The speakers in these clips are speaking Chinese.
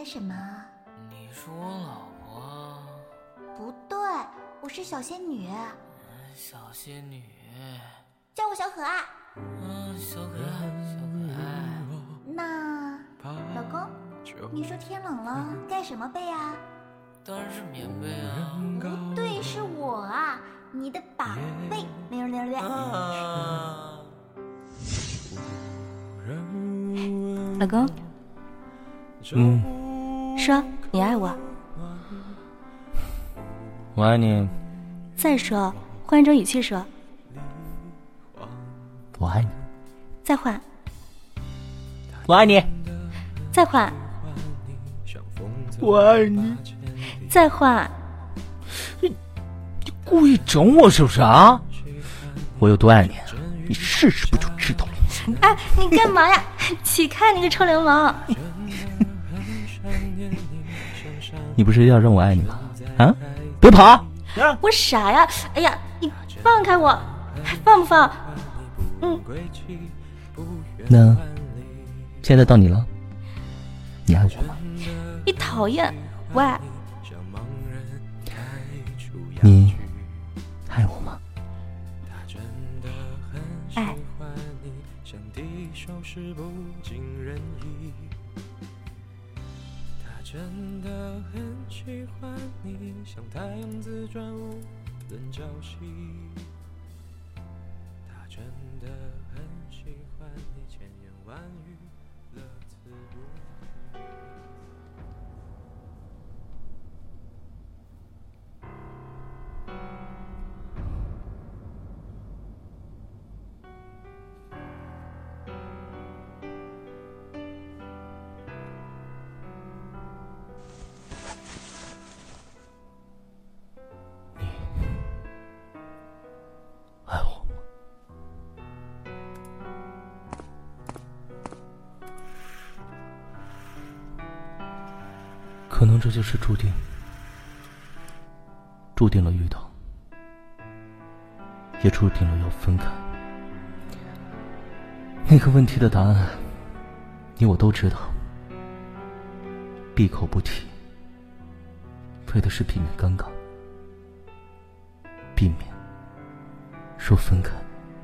什么？ 你是我老婆？ 不对，我是小仙女。 小仙女， 叫我小可爱。 小可爱，小可爱。 那老公，你说天冷了，盖什么被啊？ 当然是棉被啊。 不对，是我啊，你的宝贝。老公，说你爱我。 我爱你。 再说，换一种语气说。 我爱你。 再换。 我爱你。 再换。 我爱你。 再换。 你故意整我是不是啊？我有多爱你，你试试不就知道了。 哎，你干嘛呀？起开，你个臭流氓！ 你不是要让我爱你吗？啊，别跑！ 我傻呀！哎呀，你放开我，放不放？ 那现在到你了，你爱我吗？ 你讨厌，我爱。 你爱我吗？ 爱。 真的很喜欢你，像太阳自转无人浇熄。他真的很喜欢你，千言万语乐此不疲。 爱我吗？可能这就是注定，注定了遇到，也注定了要分开。那个问题的答案，你我都知道，闭口不提，为的是避免尴尬，避免说分开。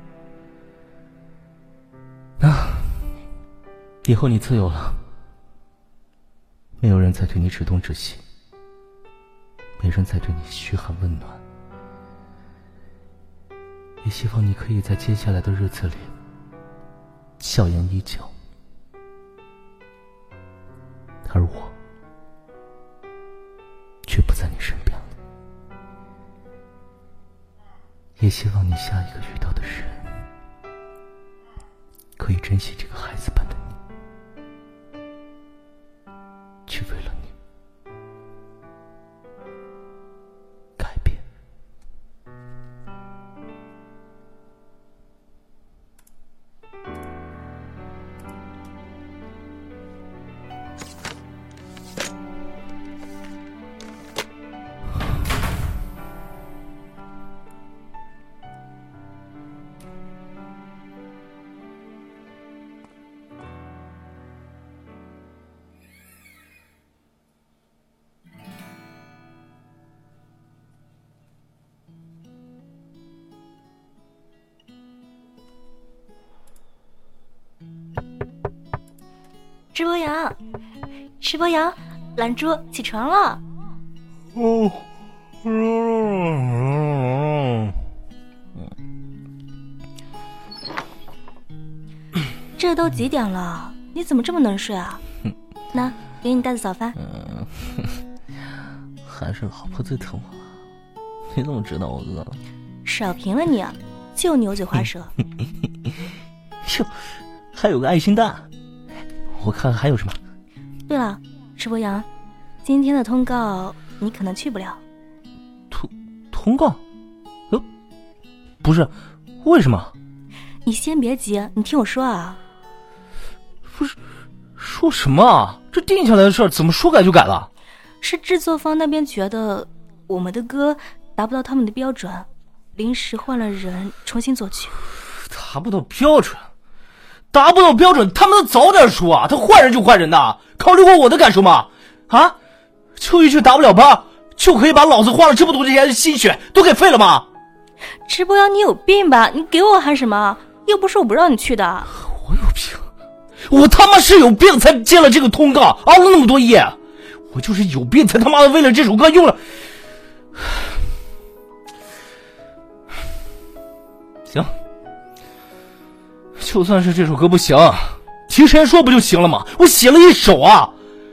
以后你自由了，没有人再对你指东指西，没人再对你嘘寒问暖，也希望你可以在接下来的日子里笑颜依旧，而我却不在你身边了。也希望你下一个遇到的人可以珍惜这个孩子般的你，去为了你改变。 直播羊，直播羊，懒猪起床了。这都几点了？你怎么这么能睡啊？那给你带的早饭。 还是老婆最疼我了。你怎么知道我饿了？ 少贫了你，就牛嘴滑舌。 哟，还有个爱心蛋。我看还有什么？ 对了，直播羊，今天的通告你可能去不了。 通告？不是，为什么？ 你先别急，你听我说啊。 不是，说什么啊？这定下来的事儿怎么说改就改了？ 是制作方那边觉得我们的歌达不到他们的标准，临时换了人重新作曲。 达不到标准？达不到标准，他们都早点说啊！他换人就换人呐，考虑过我的感受吗？ 啊？就一句8就可以把老子花了这么多年的心血都给废了吗？ 池博阳，你有病吧？你给我喊什么？又不是我不让你去的。 我有病，我他妈是有病才接了这个通告，熬了那么多夜。我就是有病才他妈的为了这首歌用了。行，就算是这首歌不行，提前说不就行了吗？我写了一首啊，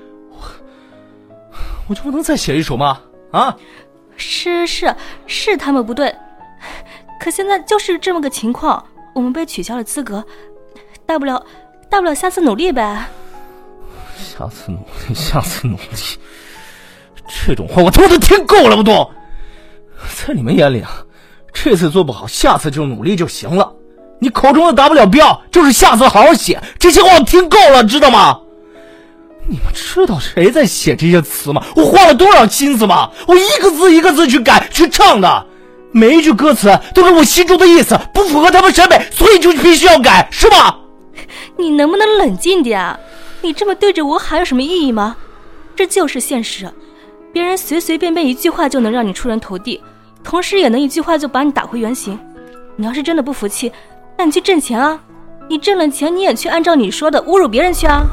我就不能再写一首吗？啊？ 是他们不对，可现在就是这么个情况，我们被取消了资格，大不了下次努力呗。 下次努力，这种话我他妈都听够了，不都？在你们眼里啊，这次做不好，下次就努力就行了。你口中的达不了标，就是下次好好写。这些话我听够了，知道吗？你们知道谁在写这些词吗？我花了多少心思吗？我一个字一个字去改去唱的，每一句歌词都是我心中的意思，不符合他们审美，所以就必须要改，是吧？ 你能不能冷静点啊？你这么对着我喊有什么意义吗？这就是现实，别人随随便便一句话就能让你出人头地，同时也能一句话就把你打回原形。你要是真的不服气，那你去挣钱啊！你挣了钱，你也去按照你说的侮辱别人去啊！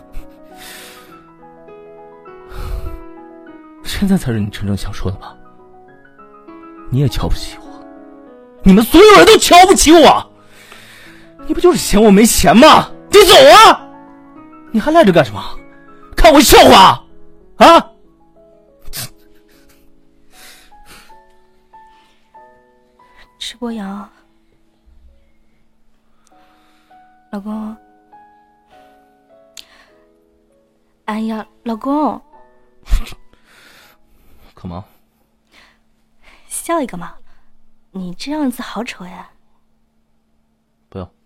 现在才是你真正想说的吧？你也瞧不起我，你们所有人都瞧不起我，你不就是嫌我没钱吗？你走啊！你还赖着干什么？看我笑话啊！ 池博阳，老公，哎呀，老公， 干嘛？ 笑一个嘛，你这样子好丑呀！ 不要。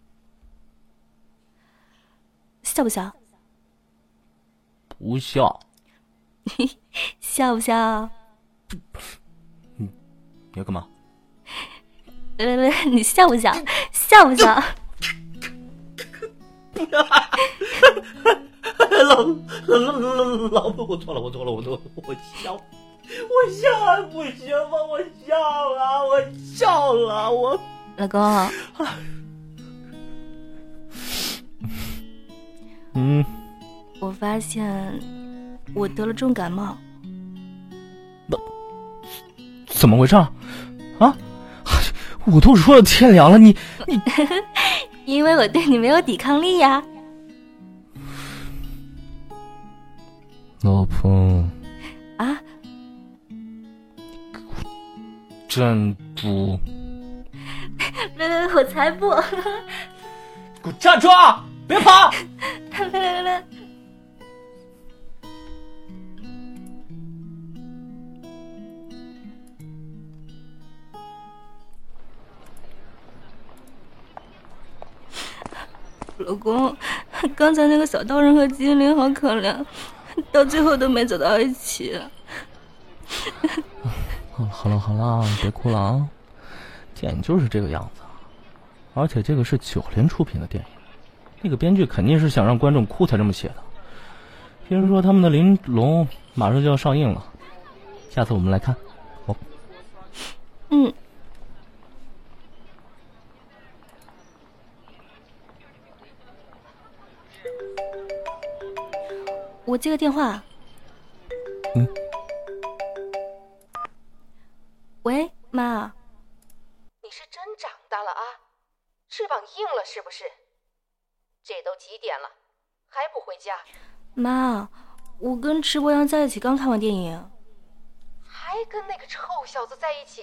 笑不笑？ 不笑。 笑不笑？ 你要干嘛？ 你笑不笑？笑不笑？ 老婆，我错了，我笑还不行吗？我笑了，我老公。我发现我得了重感冒。 怎么回事啊？我都说了天凉了，你因为我对你没有抵抗力呀。 老婆啊， 站住！ 我才不！ 给我站住啊！别跑！ 老公，刚才那个小道人和精灵好可怜，到最后都没走到一起。 好了，别哭了啊！电影就是这个样子，而且这个是90出品的电影，那个编剧肯定是想让观众哭才这么写的。听说他们的《玲珑》马上就要上映了，下次我们来看。 我接个电话。喂，妈。 你是真长大了啊，翅膀硬了是不是？这都几点了，还不回家？ 妈，我跟池博阳在一起刚看完电影。 还跟那个臭小子在一起？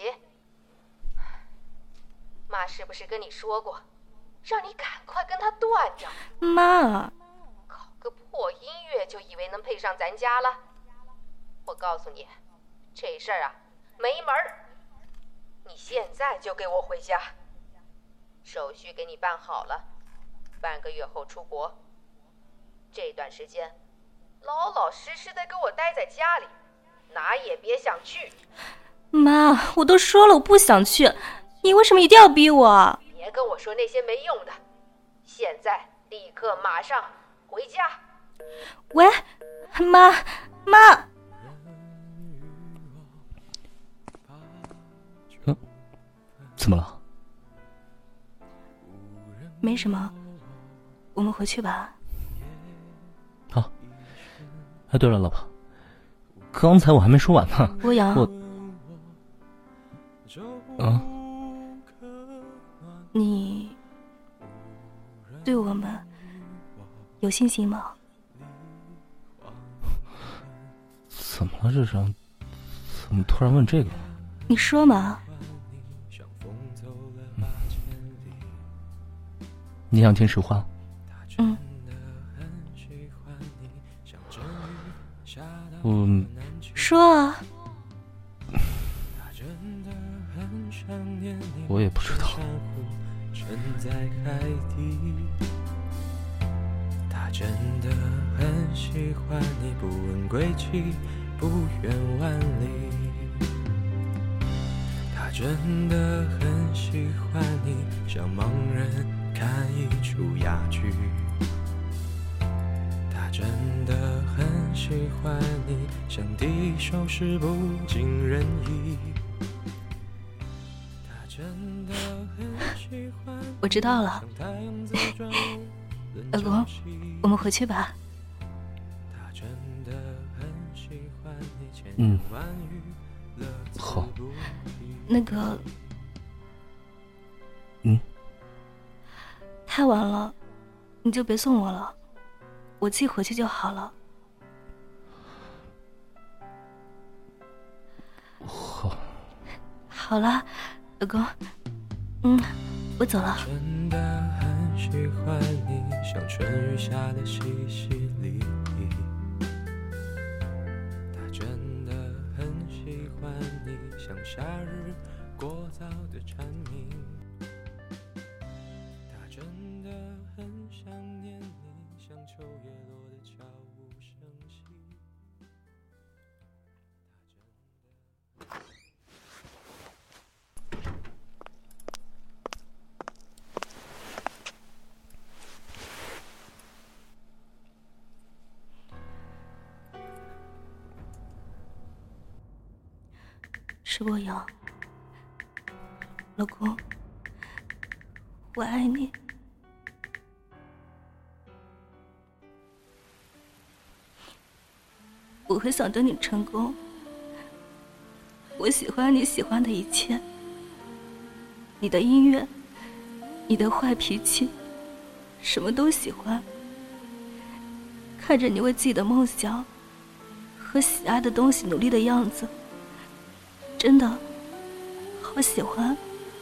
妈是不是跟你说过，让你赶快跟他断掉？ 妈， 搞个破音乐就以为能配上咱家了？我告诉你，这事儿啊没门儿。你现在就给我回家，手续给你办好了，半个月后出国。这段时间老老实实的给我待在家里，哪也别想去。 妈，我都说了我不想去，你为什么一定要逼我？ 别跟我说那些没用的，现在立刻马上回家。 喂，妈，妈。 怎么了？ 没什么，我们回去吧。 好。哎，对了，老婆，刚才我还没说完呢。 欧阳，你对我们有信心吗？ 怎么了？这是？怎么突然问这个？ 你说嘛。 你想听实话？ 说啊。 我也不知道。 他真的很喜欢你，不问归期，不远万里。他真的很喜欢你，像盲人看一出哑剧。他真的很喜欢你，像敌手时不尽人意。他真的很喜欢你， 我知道了。老公，我们回去吧。 好。 那个，太晚了，你就别送我了，我自己回去就好了。 好。 好了，老公，我走了。 真的很喜欢你，像春雨下的淅淅沥沥。他真的很喜欢你，像夏日过早的蝉鸣。他真的很想念你，像秋叶落的悄无声息。 是欧阳，老公，我爱你。我很想等你成功。我喜欢你喜欢的一切，你的音乐，你的坏脾气，什么都喜欢。看着你为自己的梦想和喜爱的东西努力的样子，真的好喜欢。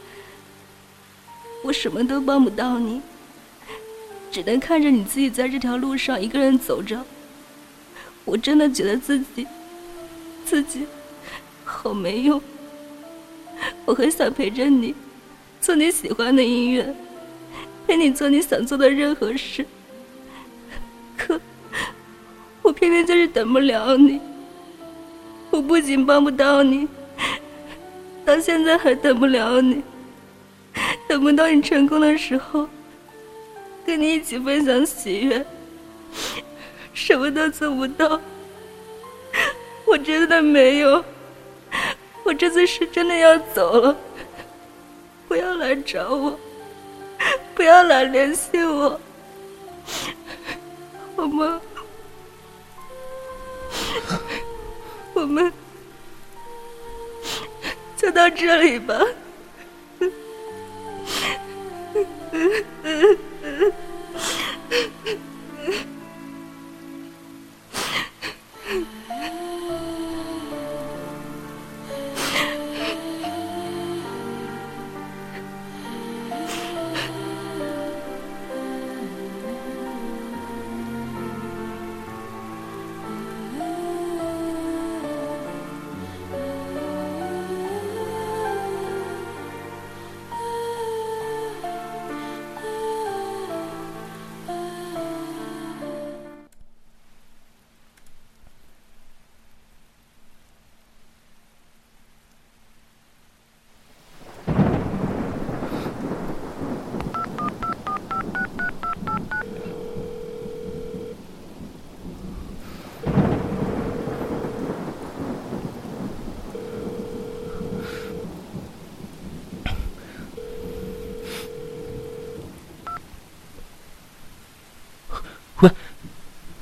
我什么都帮不到你，只能看着你自己在这条路上一个人走着。我真的觉得自己好没用。我很想陪着你，做你喜欢的音乐，陪你做你想做的任何事。可我偏偏就是等不了你。我不仅帮不到你，到现在还等不了你。等不到你成功的时候，跟你一起分享喜悦，什么都做不到。我真的没有，我这次是真的要走了。不要来找我，不要来联系我，好吗？我们就到这里吧。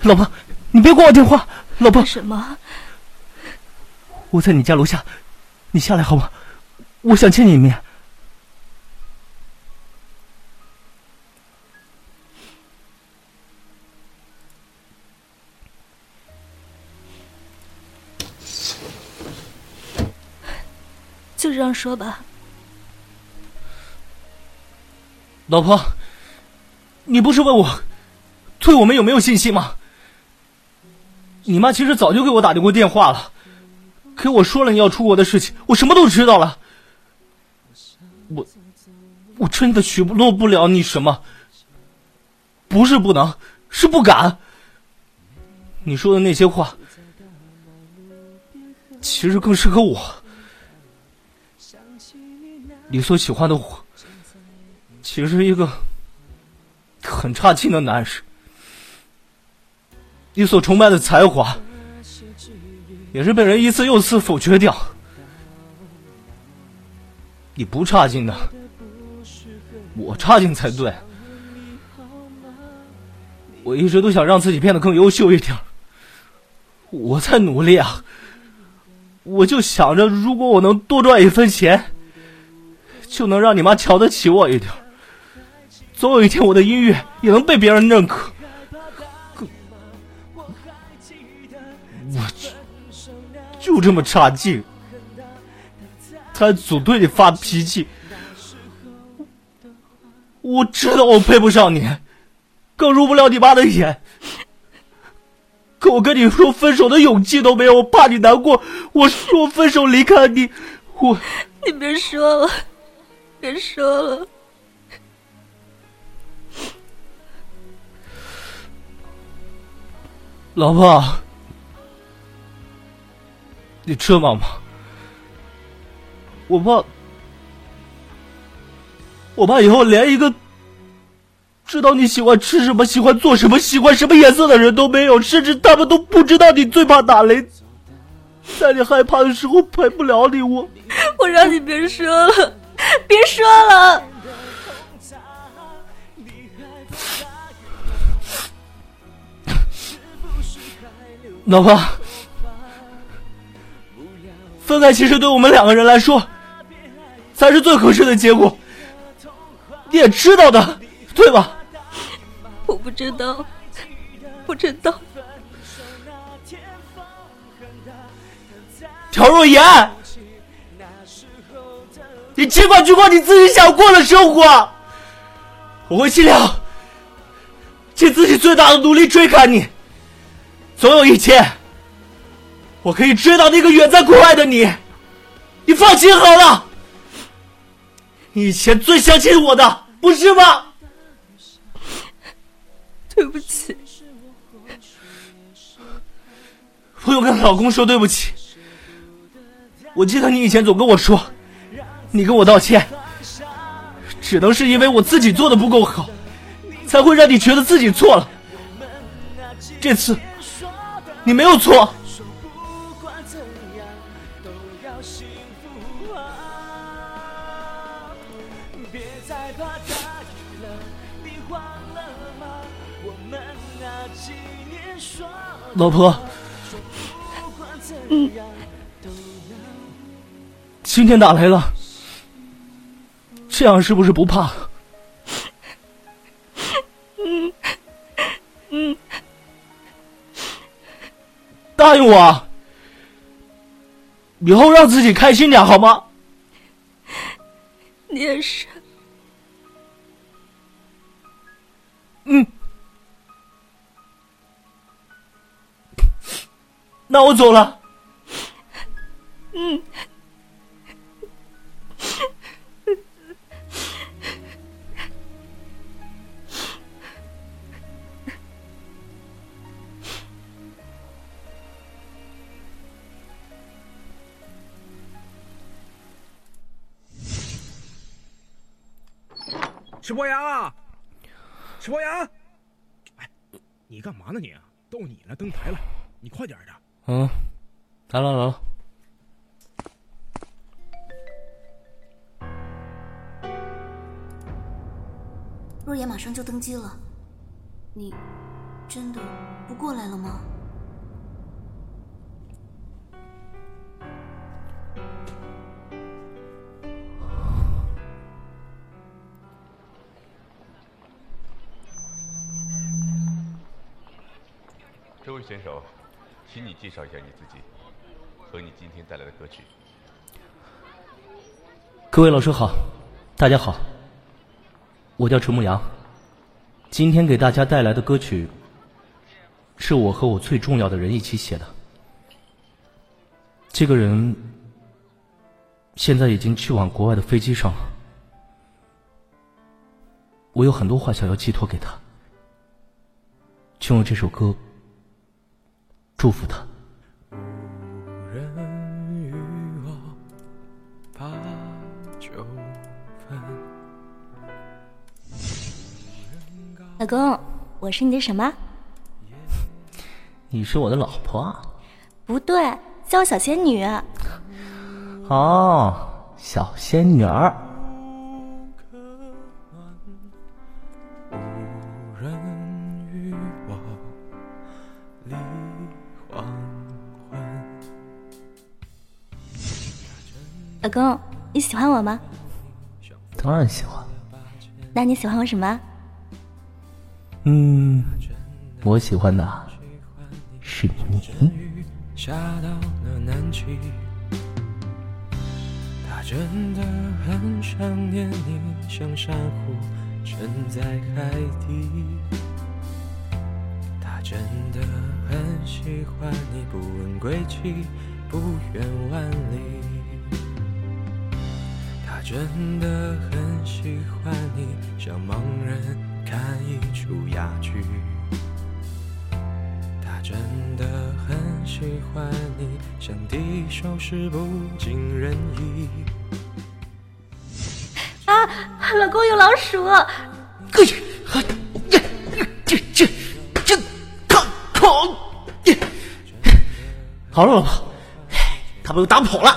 老婆，你别挂我电话。老婆， 干什么？ 我在你家楼下，你下来好吗？我想见你一面。 就这样说吧。 老婆，你不是问我对我们有没有信心吗？你妈其实早就给我打过电话了，给我说了你要出国的事情，我什么都知道了。我真的许诺不了你什么，不是不能，是不敢。你说的那些话，其实更适合我。你所喜欢的我，其实是一个很差劲的男人。你所崇拜的才华，也是被人一次又一次否决掉。你不差劲的，我差劲才对。我一直都想让自己变得更优秀一点，我在努力啊。我就想着，如果我能多赚1分钱，就能让你妈瞧得起我一点。总有一天，我的音乐也能被别人认可。我就这么差劲，才总对你发脾气。我知道我配不上你，更入不了你妈的眼。可我跟你说分手的勇气都没有，我怕你难过。我说分手离开你， 你别说了，别说了。 老婆，你吃饱吗？我怕以后连一个知道你喜欢吃什么、喜欢做什么、喜欢什么颜色的人都没有，甚至他们都不知道你最怕打雷，在你害怕的时候陪不了你。 我让你别说了，别说了。 老婆，分开其实对我们2个人来说才是最合适的结果，你也知道的，对吧？ 我不知道，不知道。 朴若言，你尽管去过你自己想过的生活，我会尽量尽自己最大的努力追赶你。总有一天，我可以追到那个远在国外的你。你放心好了，你以前最相信我的，不是吗？ 对不起。 我有跟老公说对不起。我记得你以前总跟我说，你跟我道歉，只能是因为我自己做的不够好，才会让你觉得自己错了。这次你没有错。老婆，今天打雷了，这样是不是不怕了？答应我，以后让自己开心点好吗？ 你也是。 那我走了。 石博洋，石博洋，哎，你干嘛呢你？都你了，登台了，你快点的。 来了。 若言马上就登基了，你真的不过来了吗？ 这位选手，请你介绍一下你自己和你今天带来的歌曲。 各位老师好，大家好，我叫陈牧阳。今天给大家带来的歌曲是我和我最重要的人一起写的。这个人现在已经去往国外的飞机上了，我有很多话想要寄托给他，就用这首歌祝福他。 无人与我8、9分。 老公，我是你的什么？ 你是我的老婆啊？ 不对，叫我小仙女。 哦，小仙女儿。 无人与我立黄昏。 老公，你喜欢我吗？ 当然喜欢。 那你喜欢我什么？ 我喜欢的是你。 下到了南极，他真的很想念你，像珊瑚沉在海底。他真的很喜欢你，不问归期，不远万里。他真的很喜欢你，像盲人看一出哑剧。他真的很喜欢你，像敌手时不尽人意。 啊，老公有老鼠！ 好了，老婆，他被我打跑了。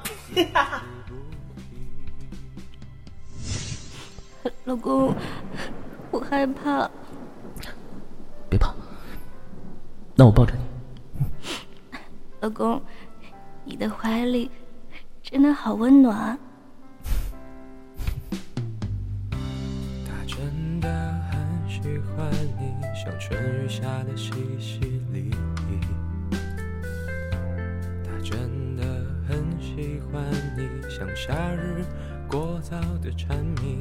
老公，我害怕。 别怕，那我抱着你。 老公，你的怀里真的好温暖。 他真的很喜欢你，像春雨下的淅淅沥沥。他真的很喜欢你，像夏日过早的蝉鸣。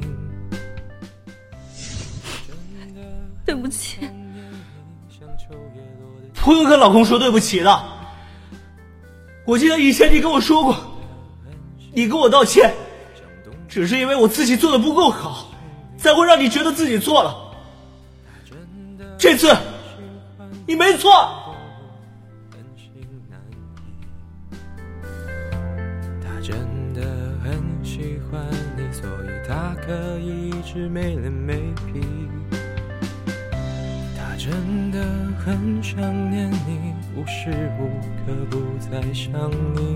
对不起。 不用跟老公说对不起的。我记得以前你跟我说过，你跟我道歉，只是因为我自己做的不够好，才会让你觉得自己错了。这次你没错。 他真的很喜欢你，所以他可以一直没脸没皮。他真的很想念你，无时无刻不在想你。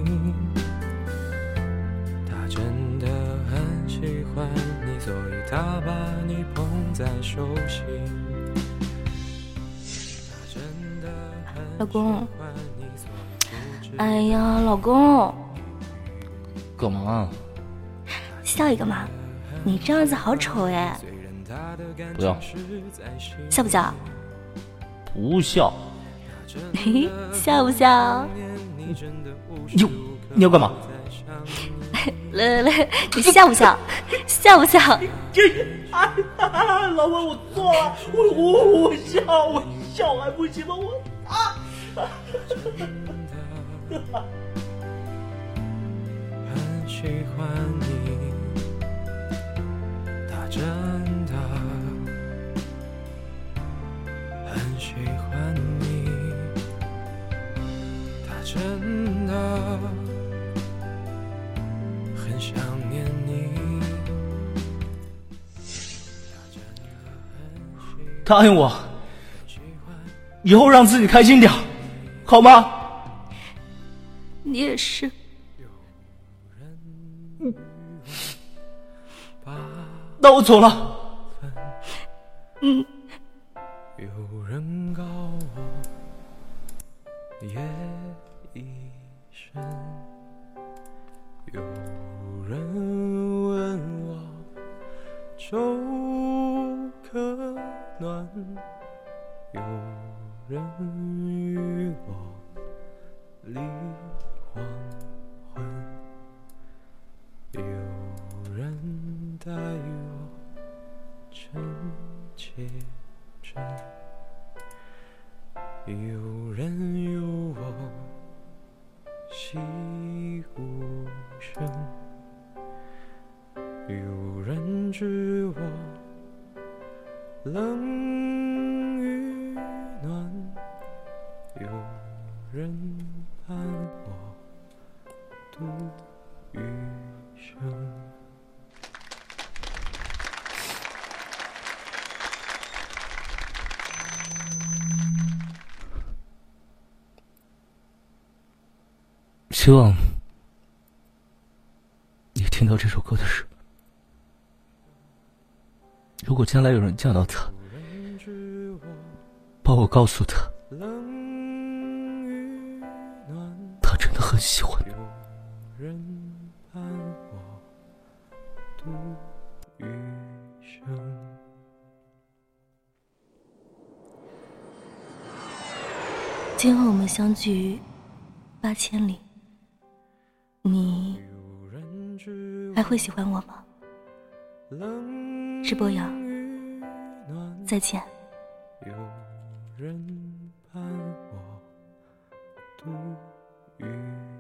他真的很喜欢你，所以他把你捧在手心。他真的很老公， 喜欢你，所以不知哎呀，老公， 干嘛？ 笑一个嘛！你这样子好丑哎！ 不要。 笑不笑？ 不笑。 嘿嘿，笑不笑？ 你要干嘛？ 来，你笑不笑？笑不笑？ 老婆，我错了，我笑还不行吗？ 很喜欢你，他真的很喜欢你，他真的很想念你。 答应我，以后让自己开心点，好吗？ 你也是。 那我走了。 有人告人问我粥可暖，有人与我立黄昏，有人待我真切真，有人有我习无声，有人知我冷与暖，有人伴我度余生。 希望你听到这首歌的时候，如果将来有人见到他，帮我告诉他，他真的很喜欢你。 有人伴我度余生。 今后我们相聚8000里，你还会喜欢我吗？直播呀，再见。 有人伴我度余